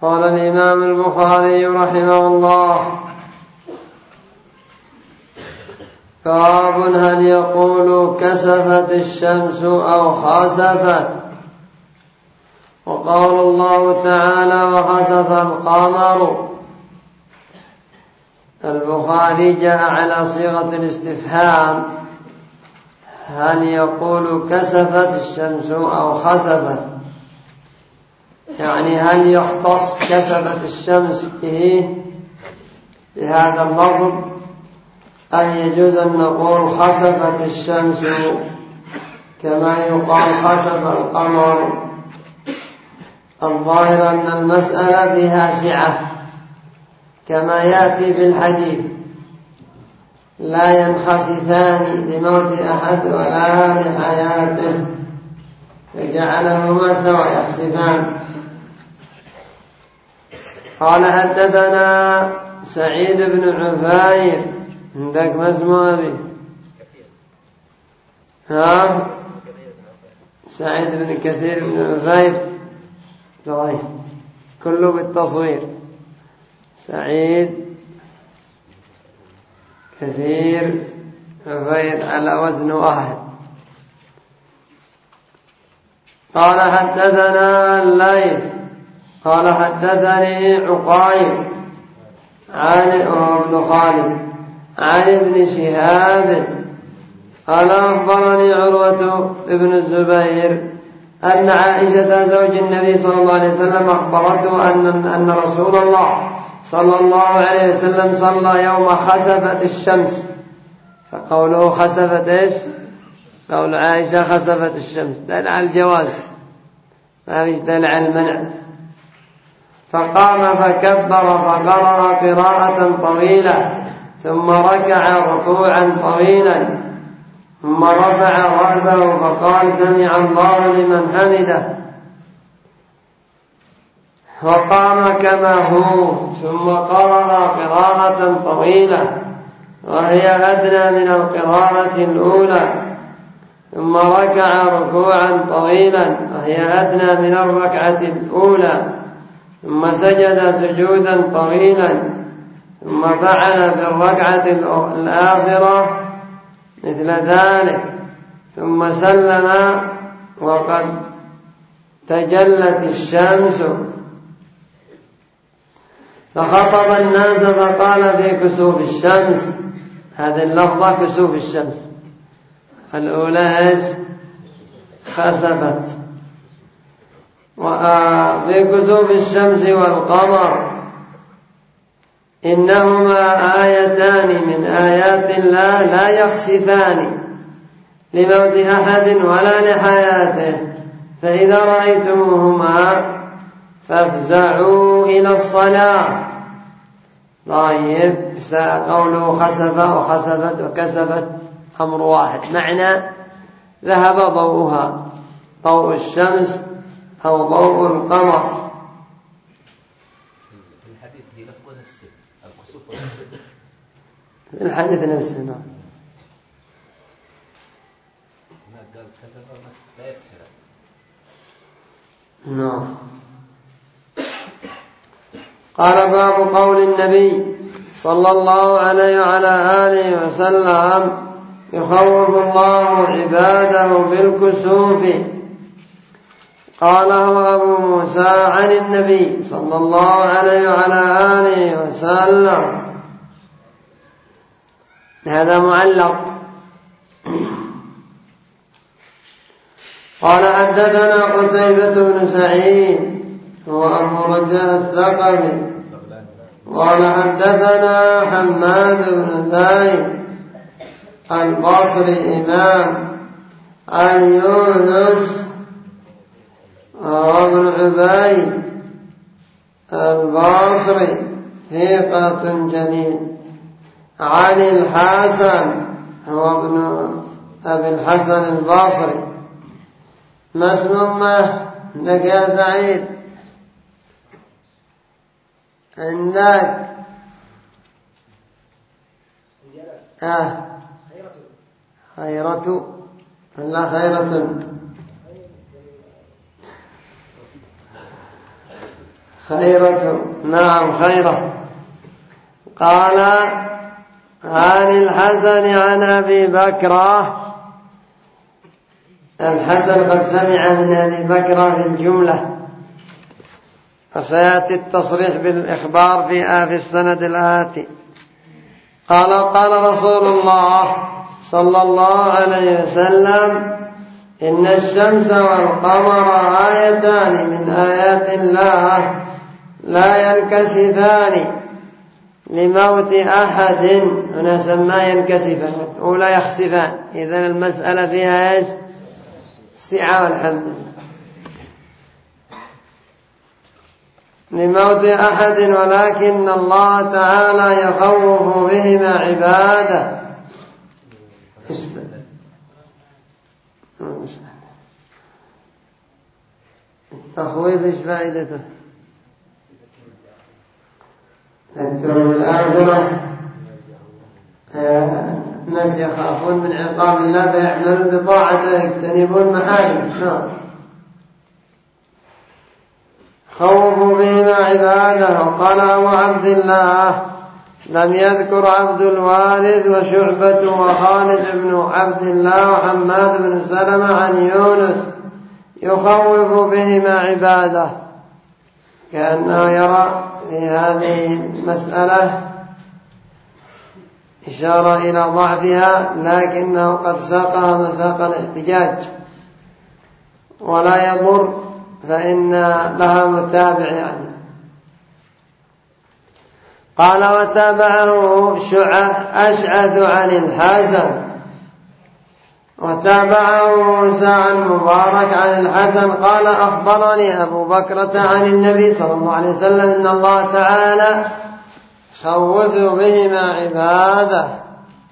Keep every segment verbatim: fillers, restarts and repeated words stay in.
قال الإمام البخاري رحمه الله: باب هل يقول كسفت الشمس أو خسفت؟ وقال الله تعالى: وخسف القمر. البخاري جاء على صيغة الاستفهام: هل يقول كسفت الشمس أو خسفت؟ يعني هل يختص كسفت الشمس به بهذا اللفظ، أم يجوز أن نقول خسفت الشمس كما يقال خسف القمر؟ الظاهر أن المسألة فيها سعة كما يأتي في الحديث: لا ينخسفان لموت أحد ولا لحياته، فجعلهما سوا يخسفان. قال: حدثنا سعيد بن عفير. عندك ما اسمه أبي؟ ها؟ سعيد بن كثير بن عفير. طيب، كله بالتصوير. سعيد كثير عفير على وزن واحد. قال: حدثنا الليث قال: حدثني عقيل عن ابن خالد عن ابن شهاب قال: أخبرني عروة ابن الزبير أن عائشة زوج النبي صلى الله عليه وسلم أخبرته أن أن رسول الله صلى الله عليه وسلم صلى يوم خسفت الشمس. فقوله خسفت إيش؟ قول عائشة خسفت الشمس دل على الجواز، ما فيش دل على المنع. فقام فكبر فقرأ قراءة طويلة، ثم ركع ركوعا طويلا، ثم رفع رأسه فقال: سمع الله لمن حمده، وقام كما هو، ثم قرأ قراءة طويلة وهي أدنى من القراءة الأولى، ثم ركع ركوعا طويلا وهي أدنى من الركعة الأولى، ثم سجد سجودا طويلا، ثم فعل في الركعة الآخرة مثل ذلك، ثم سلم وقد تجلت الشمس، فخطب الناس فقال: في كسوف الشمس. هذه اللفظة كسوف الشمس، الأولى خسفت. وفي كسوف الشمس والقمر إنهما آيتان من آيات الله لا يخسفان لموت أحد ولا لحياته، فإذا رأيتموهما فافزعوا إلى الصلاة. طيب، قوله خسف وخسفت وكسفت أمر واحد، معنى ذهب ضوءها، ضوء الشمس أو ضوء القمر. الحديث دي لفظ نفسه الكسوف الحديث نفسه. نعم. ما قال كسف لا يكسر. نعم. قال: باب قول النبي صلى الله عليه وعلى آله وسلم: يخوف الله عباده بالكسوف. قاله أبو موسى عن النبي صلى الله عليه وعلى آله وسلم. هذا معلق. قال: حدثنا قتيبة بن سعيد هو أبو رجاء الثقفي قال: حدثنا حماد بن زيد البصري إمام عن يونس وابن عبيد البصري ثقة جليل عن الحسن هو ابن أبي الحسن البصري. ما اسم أمه عندك يا سعيد؟ عندك آه خيرة لا خيرة خيرة، نعم خيرة. قال عن الحسن عن أبي بكرة، الحسن قد سمع من أبي بكرة في الجملة، فسيأتي التصريح بالإخبار في آف السند الآتي. قال قال رسول الله صلى الله عليه وسلم: إن الشمس والقمر آيتان من آيات الله لا ينكسفان لموت أحد. هنا سماه ينكسفان ولا يخسفان، إذن المسألة فيها إيش؟ سعة والحمد لله. لموت أحد، ولكن الله تعالى يخوف بهما عباده. التخويف ايش فائدته؟ تذكروا الآخرة، الناس يخافون من عقاب الله فيعملون بطاعته يجتنبون محارمه. نعم. خوفوا بهما عباده. قال أبو عبد الله: لم يذكر عبد الوارث وشعبة وخالد بن عبد الله وحماد بن سلمة عن يونس يخوف بهما عباده، كأنه يرى في هذه المسألة إشارة إلى ضعفها، لكنه قد ساقها مساق الاحتجاج، ولا يضر فإن لها متابع يعني. قال: وتابعه أشعث عن الحسن، وتابعه موسى عن مبارك عن الحسن قال: أخبرني أبو بكرة عن النبي صلى الله عليه وسلم إن الله تعالى خوف بهما عباده.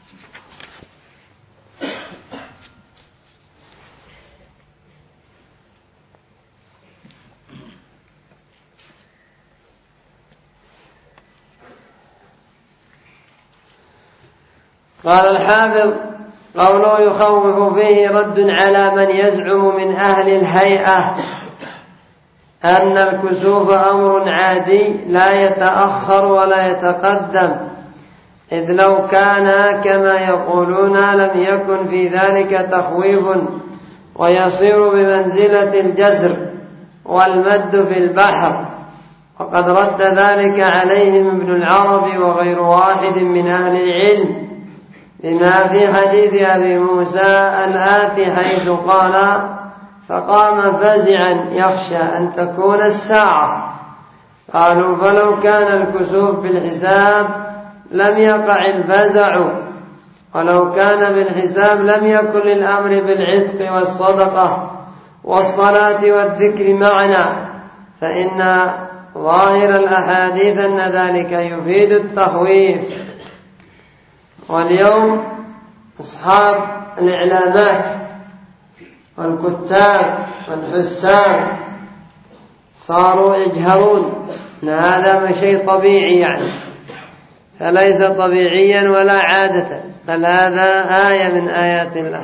قال الحافظ: قوله يخوف فيه رد على من يزعم من أهل الهيئة أن الكسوف أمر عادي لا يتأخر ولا يتقدم، إذ لو كان كما يقولون لم يكن في ذلك تخويف ويصير بمنزلة الجزر والمد في البحر. وقد رد ذلك عليهم ابن العربي وغير واحد من أهل العلم بما في حديث أبي موسى الآتي حيث قال: فقام فزعا يخشى أن تكون الساعة. قالوا: فلو كان الكسوف بالحساب لم يقع الفزع، ولو كان بالحساب لم يكن للأمر بالعتق والصدقة والصلاة والذكر معنا، فإن ظاهر الأحاديث أن ذلك يفيد التخويف. واليوم أصحاب الإعلامات والكتاب والحسان صاروا يجهرون أن هذا شيء طبيعي يعني، فليس طبيعيا ولا عادة، بل هذا آية من آيات الله.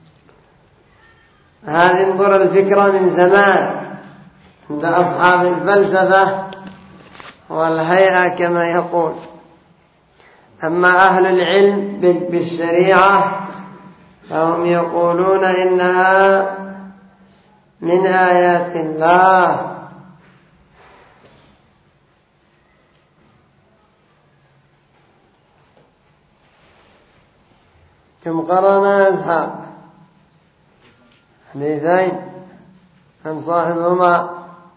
هذه انظر الفكرة من زمان عند أصحاب الفلسفة والهيئة كما يقول. أما أهل العلم بالشريعة فهم يقولون إنها من آيات الله. كم قرأنا أصحاب حديثين عن صاحبهما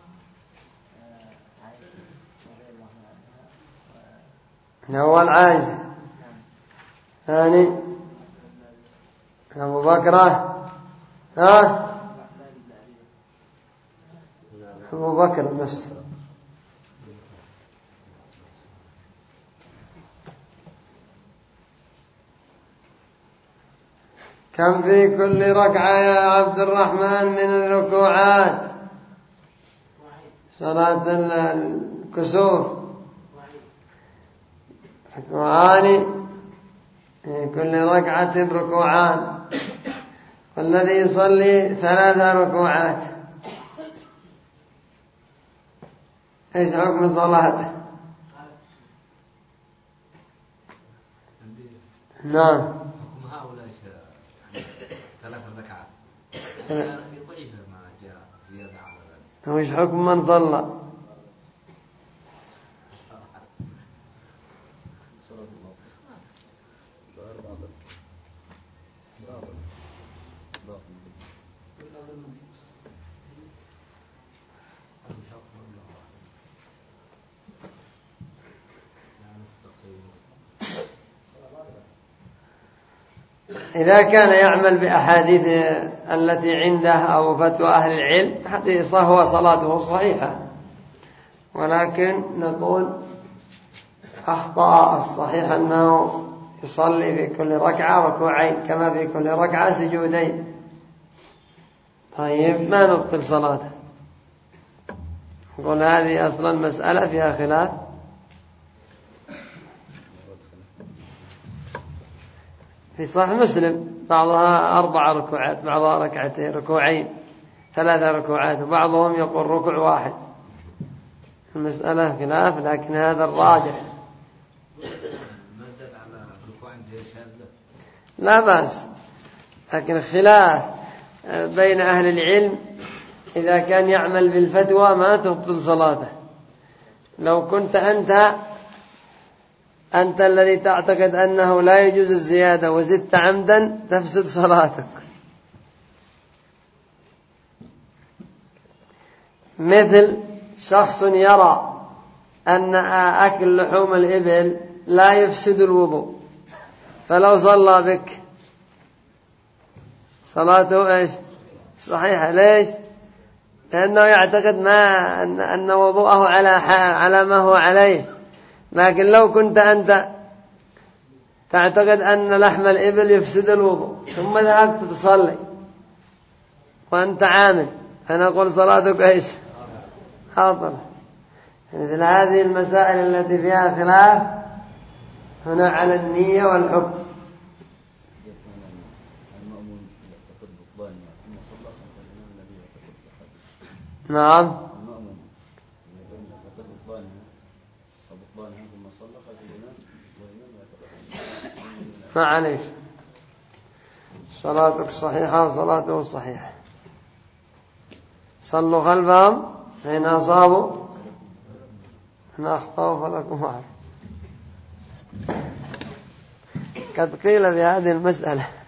الأول عائشة، ثاني أبو بكرة، ها أبو بكر نفسه. كم في كل ركعة يا عبد الرحمن من الركوعات صلاة الكسوف؟ ركوعان في كل ركعة ركوعان، والذي يصلي ثلاث ركوعات. ايش حكم صلاته؟ نعم. حكم هؤلاء ثلاث ركعات يضعيف ما جاء زيادة على ذلك. وإيش حكم من صلى؟ إذا كان يعمل بأحاديث التي عنده أو فتوى أهل العلم حديث هو صلاته صحيحة، ولكن نقول أخطأ. الصحيح أنه يصلي في كل ركعة ركوعين كما في كل ركعة سجودين. طيب ما نبطل صلاته؟ نقول هذه أصلا مسألة فيها خلاف. في صحيح مسلم بعضها أربع ركوعات، بعضها ركعتين، ركوعين، ثلاثة ركوعات، وبعضهم يقول ركوع واحد. المسألة خلاف، لكن هذا الراجح. لا بأس، لكن خلاف بين أهل العلم إذا كان يعمل بالفتوى ما تبطل صلاته. لو كنت أنت أنت الذي تعتقد أنه لا يجوز الزيادة وزدت عمدا تفسد صلاتك. مثل شخص يرى أن أكل لحوم الإبل لا يفسد الوضوء، فلو صلى بك صلاته إيش؟ صحيحة. ليش؟ لأنه يعتقد ما أن, أن وضوءه على على ما هو عليه. لكن لو كنت أنت تعتقد أن لحم الإبل يفسد الوضوء ثم ذهبت تصلي وأنت عامل، فنقول صلاتك إيش؟ حاضر. مثل هذه المسائل التي فيها خلاف هنا على النية والحكم. نعم. معليش، صلاتك صحيحة وصلاته صحيحة. صلوا خلفهم فإن أصابوا إن أخطأوا فلكم واحد. قد قيل بهذه المسألة